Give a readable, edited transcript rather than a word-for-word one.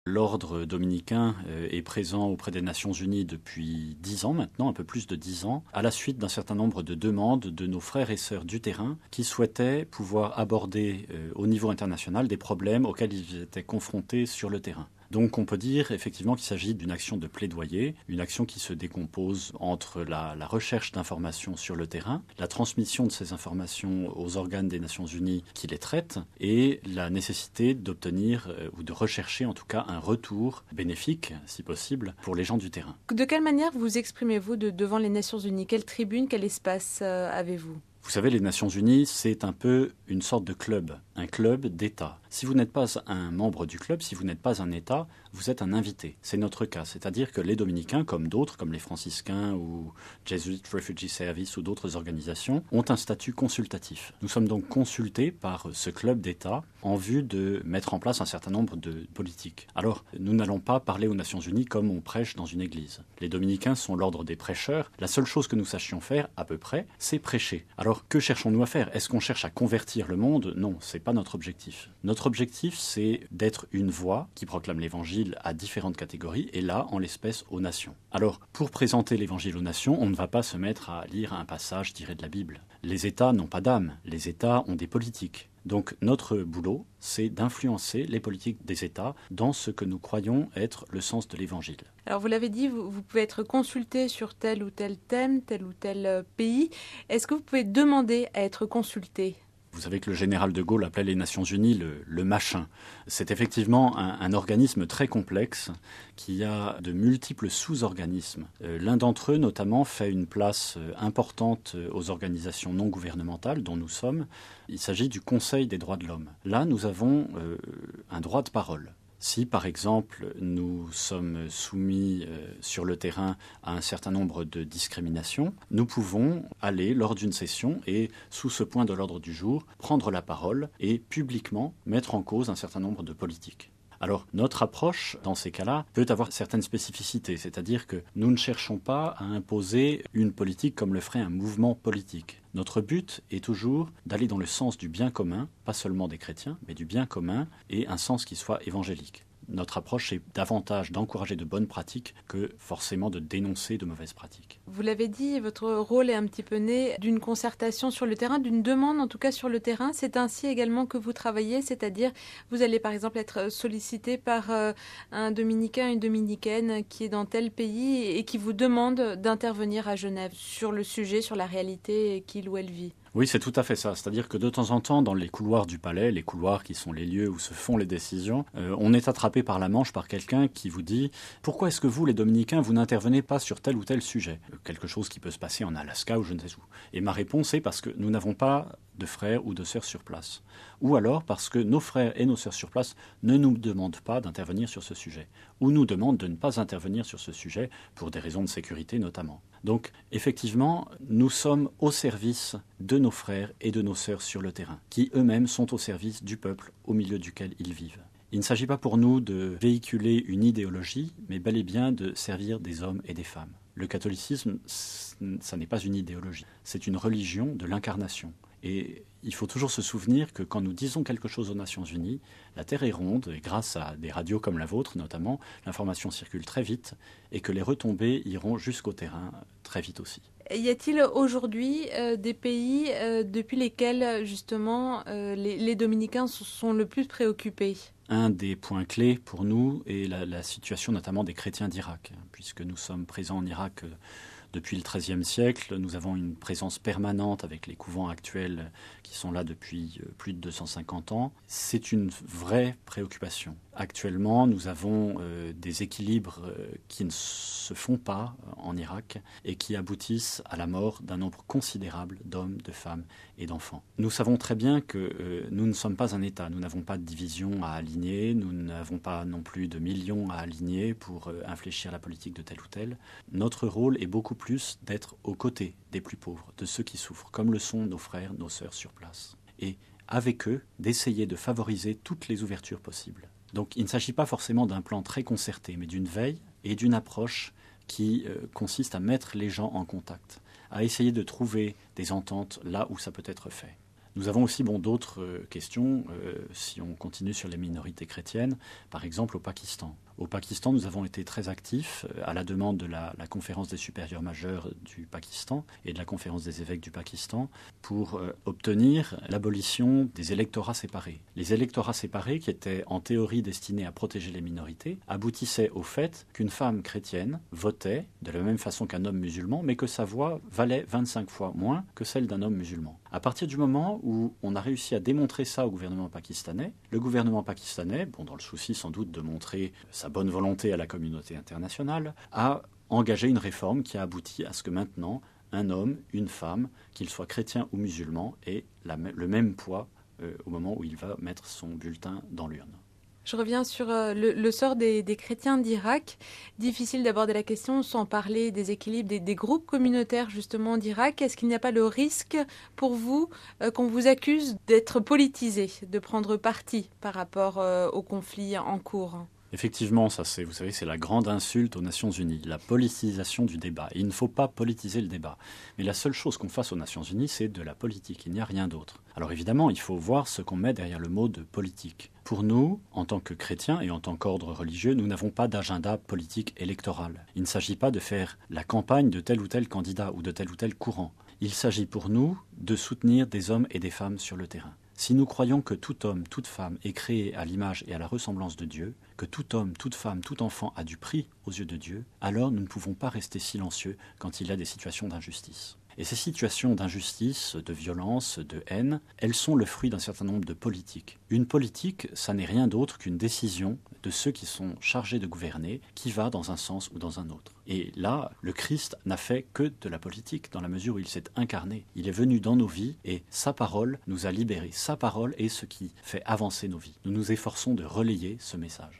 L'ordre dominicain est présent auprès des Nations Unies depuis 10 ans maintenant, un peu plus de 10 ans, à la suite d'un certain nombre de demandes de nos frères et sœurs du terrain qui souhaitaient pouvoir aborder au niveau international des problèmes auxquels ils étaient confrontés sur le terrain. Donc on peut dire effectivement qu'il s'agit d'une action de plaidoyer, une action qui se décompose entre la recherche d'informations sur le terrain, la transmission de ces informations aux organes des Nations Unies qui les traitent et la nécessité d'obtenir ou de rechercher en tout cas un retour bénéfique, si possible, pour les gens du terrain. De quelle manière vous exprimez-vous devant les Nations Unies? Quelle tribune, quel espace avez-vous? Vous savez, les Nations Unies, c'est un peu une sorte de club, un club d'États. Si vous n'êtes pas un membre du club, si vous n'êtes pas un État, vous êtes un invité. C'est notre cas. C'est-à-dire que les Dominicains, comme d'autres, comme les franciscains ou Jesuit Refugee Service ou d'autres organisations, ont un statut consultatif. Nous sommes donc consultés par ce club d'États en vue de mettre en place un certain nombre de politiques. Alors, nous n'allons pas parler aux Nations Unies comme on prêche dans une église. Les Dominicains sont l'ordre des prêcheurs. La seule chose que nous sachions faire, à peu près, c'est prêcher. Alors, que cherchons-nous à faire? Est-ce qu'on cherche à convertir le monde? Non, c'est pas notre objectif. Notre objectif, c'est d'être une voix qui proclame l'Évangile à différentes catégories, et là, en l'espèce, aux nations. Alors, pour présenter l'Évangile aux nations, on ne va pas se mettre à lire un passage tiré de la Bible. Les États n'ont pas d'âme, les États ont des politiques. Donc notre boulot, c'est d'influencer les politiques des États dans ce que nous croyons être le sens de l'Évangile. Alors vous l'avez dit, vous pouvez être consulté sur tel ou tel thème, tel ou tel pays. Est-ce que vous pouvez demander à être consulté ? Vous savez que le général de Gaulle appelait les Nations Unies le machin. C'est effectivement un organisme très complexe qui a de multiples sous-organismes. L'un d'entre eux, notamment, fait une place importante aux organisations non gouvernementales dont nous sommes. Il s'agit du Conseil des droits de l'homme. Là, nous avons un droit de parole. Si, par exemple, nous sommes soumis sur le terrain à un certain nombre de discriminations, nous pouvons aller lors d'une session et, sous ce point de l'ordre du jour, prendre la parole et publiquement mettre en cause un certain nombre de politiques. Alors, notre approche, dans ces cas-là, peut avoir certaines spécificités, c'est-à-dire que nous ne cherchons pas à imposer une politique comme le ferait un mouvement politique. Notre but est toujours d'aller dans le sens du bien commun, pas seulement des chrétiens, mais du bien commun, et un sens qui soit évangélique. Notre approche est davantage d'encourager de bonnes pratiques que forcément de dénoncer de mauvaises pratiques. Vous l'avez dit, votre rôle est un petit peu né d'une concertation sur le terrain, d'une demande en tout cas sur le terrain. C'est ainsi également que vous travaillez, c'est-à-dire vous allez par exemple être sollicité par un Dominicain, une Dominicaine qui est dans tel pays et qui vous demande d'intervenir à Genève sur le sujet, sur la réalité qu'il ou elle vit. Oui, c'est tout à fait ça. C'est-à-dire que de temps en temps, dans les couloirs du palais, les couloirs qui sont les lieux où se font les décisions, on est attrapé par la manche par quelqu'un qui vous dit « Pourquoi est-ce que vous, les Dominicains, vous n'intervenez pas sur tel ou tel sujet ?» Quelque chose qui peut se passer en Alaska ou je ne sais où. Et ma réponse est parce que nous n'avons pas de frères ou de sœurs sur place. Ou alors parce que nos frères et nos sœurs sur place ne nous demandent pas d'intervenir sur ce sujet. Ou nous demandent de ne pas intervenir sur ce sujet pour des raisons de sécurité notamment. Donc, effectivement, nous sommes au service de nos frères et de nos sœurs sur le terrain, qui eux-mêmes sont au service du peuple au milieu duquel ils vivent. Il ne s'agit pas pour nous de véhiculer une idéologie, mais bel et bien de servir des hommes et des femmes. Le catholicisme, ça n'est pas une idéologie, c'est une religion de l'incarnation. Et il faut toujours se souvenir que quand nous disons quelque chose aux Nations Unies, la Terre est ronde, et grâce à des radios comme la vôtre notamment, l'information circule très vite, et que les retombées iront jusqu'au terrain très vite aussi. Y a-t-il aujourd'hui des pays depuis lesquels justement les Dominicains sont le plus préoccupés ? Un des points clés pour nous est la situation notamment des chrétiens d'Irak, puisque nous sommes présents en Irak depuis le XIIIe siècle. Nous avons une présence permanente avec les couvents actuels qui sont là depuis plus de 250 ans. C'est une vraie préoccupation. Actuellement, nous avons des équilibres qui ne se font pas en Irak et qui aboutissent à la mort d'un nombre considérable d'hommes, de femmes et d'enfants. Nous savons très bien que nous ne sommes pas un État. Nous n'avons pas de division à aligner. Nous n'avons pas non plus de millions à aligner pour infléchir la politique de tel ou tel. Notre rôle est beaucoup plus d'être aux côtés des plus pauvres, de ceux qui souffrent, comme le sont nos frères, nos sœurs sur place. Et avec eux, d'essayer de favoriser toutes les ouvertures possibles. Donc il ne s'agit pas forcément d'un plan très concerté, mais d'une veille et d'une approche qui consiste à mettre les gens en contact, à essayer de trouver des ententes là où ça peut être fait. Nous avons aussi d'autres questions, si on continue sur les minorités chrétiennes, par exemple au Pakistan. Au Pakistan, nous avons été très actifs à la demande de la conférence des supérieurs majeurs du Pakistan et de la conférence des évêques du Pakistan pour obtenir l'abolition des électorats séparés. Les électorats séparés, qui étaient en théorie destinés à protéger les minorités, aboutissaient au fait qu'une femme chrétienne votait de la même façon qu'un homme musulman, mais que sa voix valait 25 fois moins que celle d'un homme musulman. À partir du moment où on a réussi à démontrer ça au gouvernement pakistanais, le gouvernement pakistanais, dans le souci sans doute de montrer sa bonne volonté à la communauté internationale, a engagé une réforme qui a abouti à ce que maintenant, un homme, une femme, qu'il soit chrétien ou musulman, ait le même poids au moment où il va mettre son bulletin dans l'urne. Je reviens sur le sort des chrétiens d'Irak. Difficile d'aborder la question sans parler des équilibres des groupes communautaires justement d'Irak. Est-ce qu'il n'y a pas le risque pour vous qu'on vous accuse d'être politisé, de prendre parti par rapport au conflit en cours ? Effectivement, ça vous savez, c'est la grande insulte aux Nations Unies, la politisation du débat. Et il ne faut pas politiser le débat. Mais la seule chose qu'on fasse aux Nations Unies, c'est de la politique. Il n'y a rien d'autre. Alors évidemment, il faut voir ce qu'on met derrière le mot de politique. Pour nous, en tant que chrétiens et en tant qu'ordre religieux, nous n'avons pas d'agenda politique électoral. Il ne s'agit pas de faire la campagne de tel ou tel candidat ou de tel ou tel courant. Il s'agit pour nous de soutenir des hommes et des femmes sur le terrain. Si nous croyons que tout homme, toute femme est créé à l'image et à la ressemblance de Dieu, que tout homme, toute femme, tout enfant a du prix aux yeux de Dieu, alors nous ne pouvons pas rester silencieux quand il y a des situations d'injustice. Et ces situations d'injustice, de violence, de haine, elles sont le fruit d'un certain nombre de politiques. Une politique, ça n'est rien d'autre qu'une décision de ceux qui sont chargés de gouverner, qui va dans un sens ou dans un autre. Et là, le Christ n'a fait que de la politique, dans la mesure où il s'est incarné. Il est venu dans nos vies et sa parole nous a libérés. Sa parole est ce qui fait avancer nos vies. Nous nous efforçons de relayer ce message.